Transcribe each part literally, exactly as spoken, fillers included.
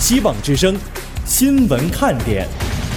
希望之声新闻看点。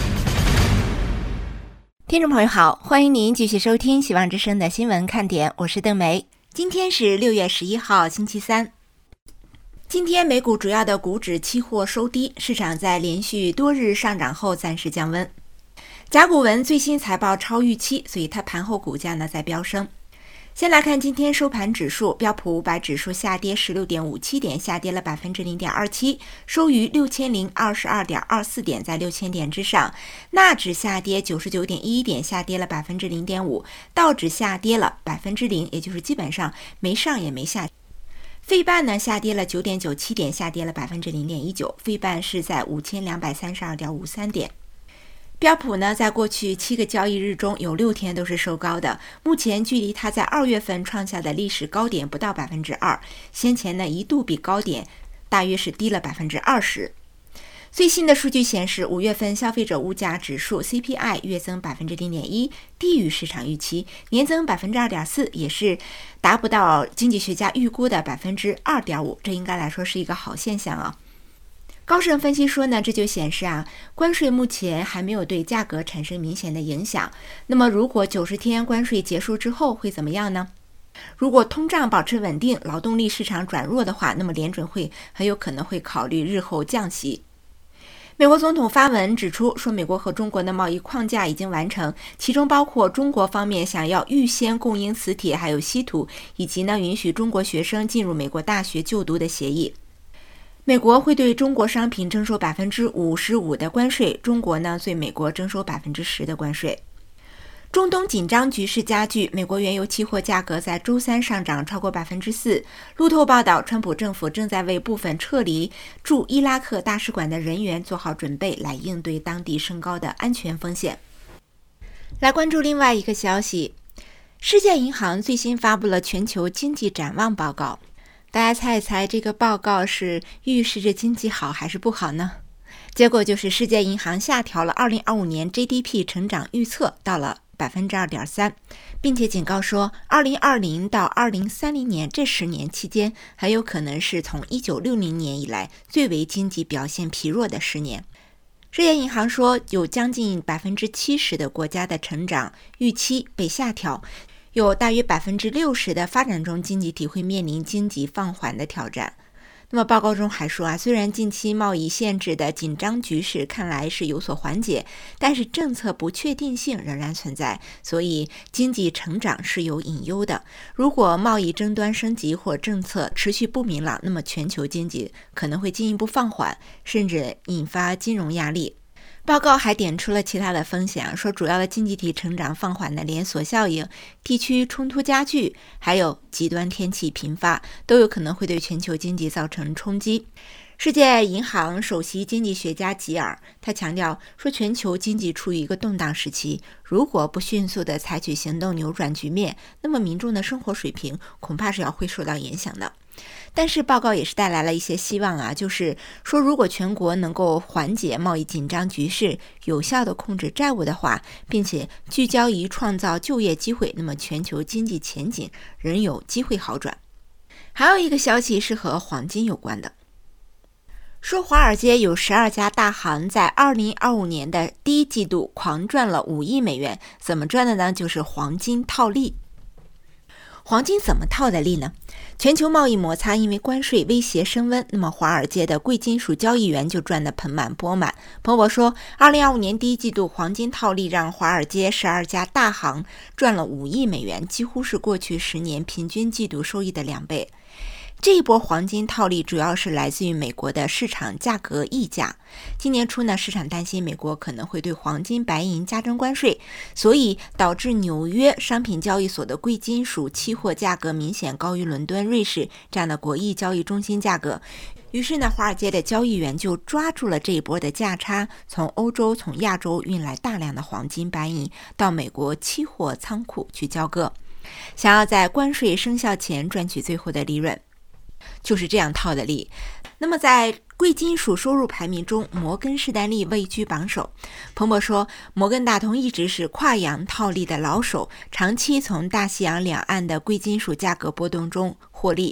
听众朋友好，欢迎您继续收听希望之声的新闻看点，我是邓梅。今天是六月十一号星期三。今天美股主要的股指期货收低，市场在连续多日上涨后暂时降温。甲骨文最新财报超预期，所以它盘后股价呢在飙升。先来看今天收盘指数，标普五百指数下跌 十六点五七 点，下跌了 百分之零点二七， 收于 六千零二十二点二四 点，在六千点之上。纳指下跌 九十九点一一 点，下跌了 百分之零点五， 道指下跌了 百分之零， 也就是基本上没上也没下。费半呢下跌了 九点九七 点，下跌了 百分之零点一九， 费半是在 五千两百三十二点五三 点。标普呢，在过去七个交易日中有六天都是收高的，目前距离它在二月份创下的历史高点不到 百分之二， 先前呢一度比高点大约是低了 百分之二十。最新的数据显示，五月份消费者物价指数 C P I 月增 百分之零点一， 低于市场预期，年增 百分之二点四， 也是达不到经济学家预估的 百分之二点五， 这应该来说是一个好现象啊。高盛分析说呢，这就显示啊，关税目前还没有对价格产生明显的影响。那么如果九十天关税结束之后会怎么样呢？如果通胀保持稳定，劳动力市场转弱的话，那么联准会很有可能会考虑日后降息。美国总统发文指出，说美国和中国的贸易框架已经完成，其中包括中国方面想要预先供应磁铁还有稀土，以及呢允许中国学生进入美国大学就读的协议。美国会对中国商品征收 百分之五十五 的关税，中国呢对美国征收 百分之十 的关税。中东紧张局势加剧，美国原油期货价格在周三上涨超过 百分之四。 路透报道，川普政府正在为部分撤离驻伊拉克大使馆的人员做好准备，来应对当地升高的安全风险。来关注另外一个消息，世界银行最新发布了全球经济展望报告。大家猜一猜，这个报告是预示着经济好还是不好呢？结果就是世界银行下调了二零二五年 G D P 成长预测到了 百分之二点三， 并且警告说二零二零到二零三零年这十年期间很有可能是从一九六零年以来最为经济表现疲弱的十年。世界银行说，有将近 百分之七十 的国家的成长预期被下调，有大约 百分之六十 的发展中经济体会面临经济放缓的挑战。那么报告中还说啊，虽然近期贸易限制的紧张局势看来是有所缓解，但是政策不确定性仍然存在，所以经济成长是有隐忧的。如果贸易争端升级或政策持续不明朗，那么全球经济可能会进一步放缓，甚至引发金融压力。报告还点出了其他的风险，说主要的经济体成长放缓的连锁效应、地区冲突加剧，还有极端天气频发，都有可能会对全球经济造成冲击。世界银行首席经济学家吉尔他强调说，全球经济处于一个动荡时期，如果不迅速的采取行动扭转局面，那么民众的生活水平恐怕是要会受到影响的。但是报告也是带来了一些希望啊，就是说如果全国能够缓解贸易紧张局势，有效的控制债务的话，并且聚焦于创造就业机会，那么全球经济前景仍有机会好转。还有一个消息是和黄金有关的，说华尔街有十二家大行在二零二五年的第一季度狂赚了五亿美元，怎么赚的呢？就是黄金套利。黄金怎么套的利呢？全球贸易摩擦因为关税威胁升温，那么华尔街的贵金属交易员就赚得盆满钵满。彭博说，二零二五年第一季度黄金套利让华尔街十二家大行赚了五亿美元，几乎是过去十年平均季度收益的两倍。这一波黄金套利主要是来自于美国的市场价格溢价。今年初呢，市场担心美国可能会对黄金、白银加征关税，所以导致纽约商品交易所的贵金属期货价格明显高于伦敦、瑞士这样的国际交易中心价格。于是呢，华尔街的交易员就抓住了这一波的价差，从欧洲、从亚洲运来大量的黄金、白银到美国期货仓库去交割，想要在关税生效前赚取最后的利润。就是这样套的利。那么在贵金属收入排名中，摩根士丹利位居榜首。彭博说，摩根大通一直是跨洋套利的老手，长期从大西洋两岸的贵金属价格波动中获利。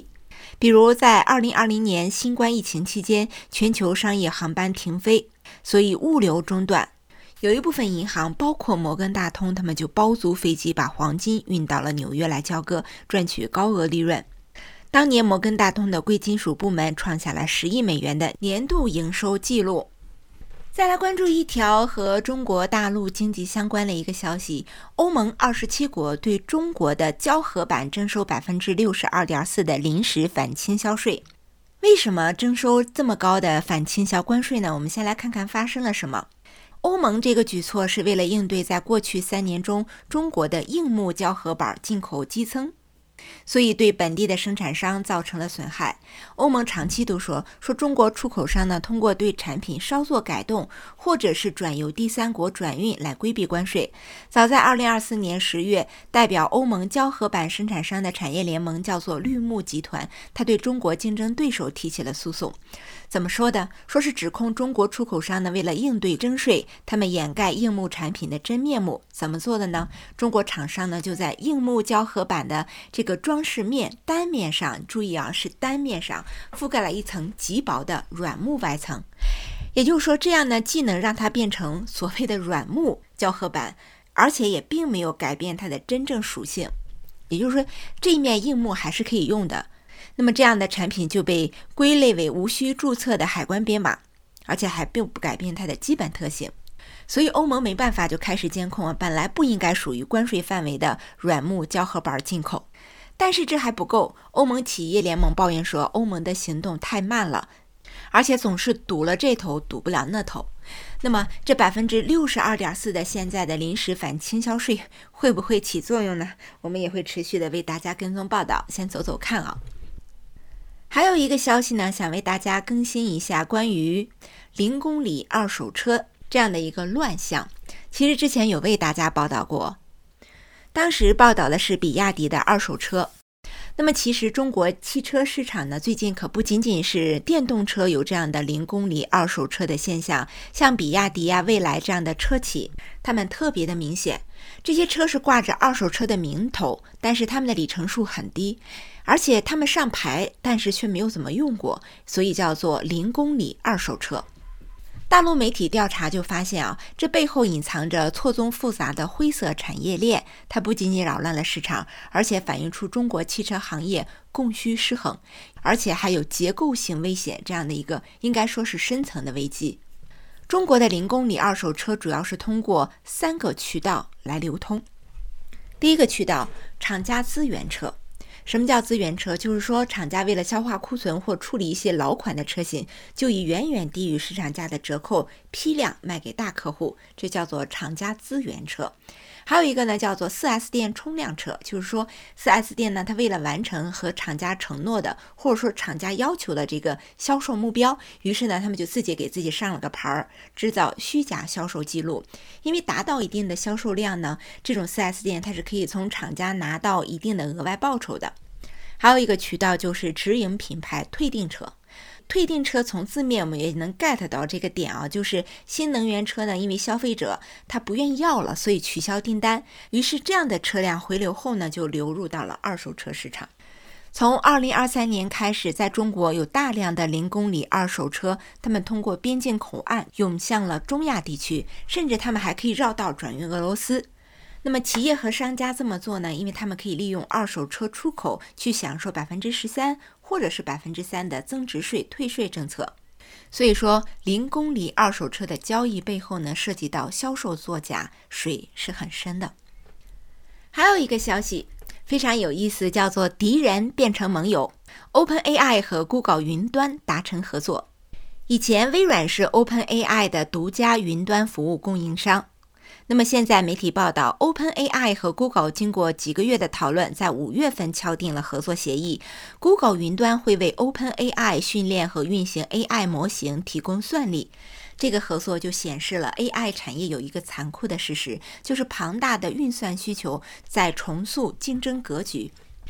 比如在二零二零年新冠疫情期间，全球商业航班停飞，所以物流中断。有一部分银行，包括摩根大通，他们就包租飞机把黄金运到了纽约来交割，赚取高额利润。当年摩根大通的贵金属部门创下了十亿美元的年度营收纪录。再来关注一条和中国大陆经济相关的一个消息，欧盟二十七国对中国的胶合板征收 百分之六十二点四 的临时反倾销税。为什么征收这么高的反倾销关税呢？我们先来看看发生了什么。欧盟这个举措是为了应对在过去三年中中国的硬木胶合板进口激增，所以对本地的生产商造成了损害。欧盟长期都说说中国出口商呢，通过对产品稍作改动，或者是转由第三国转运来规避关税。早在二零二四年十月，代表欧盟胶合板生产商的产业联盟叫做绿木集团，他对中国竞争对手提起了诉讼。怎么说的？说是指控中国出口商呢，为了应对征税，他们掩盖硬木产品的真面目。怎么做的呢？中国厂商呢，就在硬木胶合板的这个装饰面单面上，注意啊，是单面上覆盖了一层极薄的软木外层。也就是说，这样呢，既能让它变成所谓的软木胶合板，而且也并没有改变它的真正属性。也就是说，这一面硬木还是可以用的。那么这样的产品就被归类为无需注册的海关编码，而且还并不改变它的基本特性。所以欧盟没办法，就开始监控啊，本来不应该属于关税范围的软木胶合板进口。但是这还不够，欧盟企业联盟抱怨说，欧盟的行动太慢了，而且总是堵了这头堵不了那头。那么这 百分之六十二点四 的现在的临时反倾销税会不会起作用呢？我们也会持续的为大家跟踪报道，先走走看啊。还有一个消息呢，想为大家更新一下关于零公里二手车这样的一个乱象。其实之前有为大家报道过，当时报道的是比亚迪的二手车。那么其实中国汽车市场呢，最近可不仅仅是电动车有这样的零公里二手车的现象，像比亚迪啊、蔚来这样的车企，他们特别的明显。这些车是挂着二手车的名头，但是他们的里程数很低，而且他们上牌，但是却没有怎么用过，所以叫做零公里二手车。大陆媒体调查就发现啊，这背后隐藏着错综复杂的灰色产业链，它不仅仅扰乱了市场，而且反映出中国汽车行业供需失衡，而且还有结构性危险这样的一个应该说是深层的危机。中国的零公里二手车主要是通过三个渠道来流通。第一个渠道，厂家资源车。什么叫资源车？就是说厂家为了消化库存或处理一些老款的车型，就以远远低于市场价的折扣批量卖给大客户，这叫做厂家资源车。还有一个呢，叫做 四 S 店冲量车，就是说 四 S 店呢，它为了完成和厂家承诺的或者说厂家要求的这个销售目标，于是呢他们就自己给自己上了个牌儿，制造虚假销售记录。因为达到一定的销售量呢，这种 四 S 店它是可以从厂家拿到一定的额外报酬的。还有一个渠道就是直营品牌退订车。退订车从字面我们也能 get 到这个点啊，就是新能源车呢，因为消费者他不愿意要了，所以取消订单，于是这样的车辆回流后呢，就流入到了二手车市场。从二零二三年开始，在中国有大量的零公里二手车，他们通过边境口岸涌向了中亚地区，甚至他们还可以绕道转运俄罗斯。那么企业和商家这么做呢，因为他们可以利用二手车出口去享受 百分之十三 或者是 百分之三 的增值税退税政策。所以说零公里二手车的交易背后呢，涉及到销售作假，水是很深的。还有一个消息非常有意思，叫做敌人变成盟友， OpenAI 和 Google 云端达成合作。以前微软是 OpenAI 的独家云端服务供应商，那么现在媒体报道 OpenAI 和 Google 经过几个月的讨论，在五月份敲定了合作协议。 Google 云端会为 OpenAI 训练和运行 A I 模型提供算力。这个合作就显示了 A I 产业有一个残酷的事实，就是庞大的运算需求在重塑竞争格局。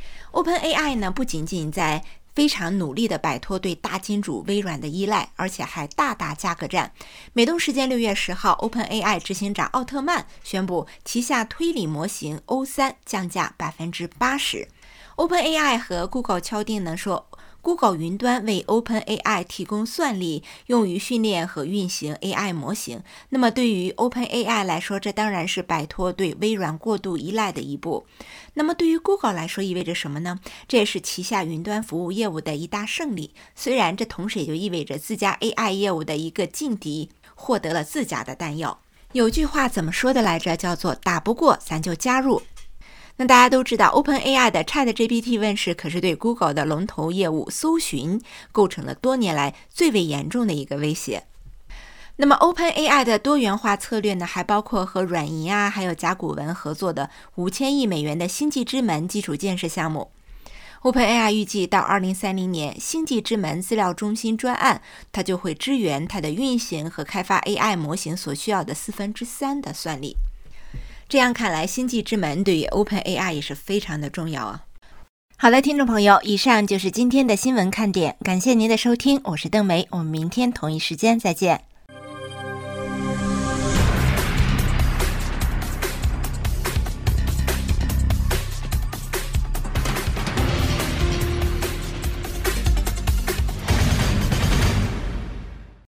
OpenAI 呢，不仅仅在非常努力地摆脱对大金主微软的依赖，而且还大打价格战。美东时间六月十号 OpenAI 执行长奥特曼宣布旗下推理模型 O 三 降价 百分之八十。 OpenAI 和 Google 敲定呢，说 Google 云端为 OpenAI 提供算力，用于训练和运行 A I 模型。那么对于 OpenAI 来说，这当然是摆脱对微软过度依赖的一步。那么对于 Google 来说意味着什么呢？这也是旗下云端服务业务的一大胜利。虽然这同时也就意味着自家 A I 业务的一个劲敌获得了自家的弹药。有句话怎么说的来着？叫做打不过咱就加入。那大家都知道 OpenAI 的 ChatGPT 问世可是对 Google 的龙头业务搜寻构成了多年来最为严重的一个威胁。那么 OpenAI 的多元化策略呢，还包括和软银啊还有甲骨文合作的五千亿美元的星际之门基础建设项目。OpenAI 预计到二零三零年，星际之门资料中心专案它就会支援它的运行和开发 A I 模型所需要的四分之三的算力。这样看来，星际之门对于 OpenAI 也是非常的重要啊。好了，听众朋友，以上就是今天的新闻看点，感谢您的收听，我是邓梅，我们明天同一时间再见。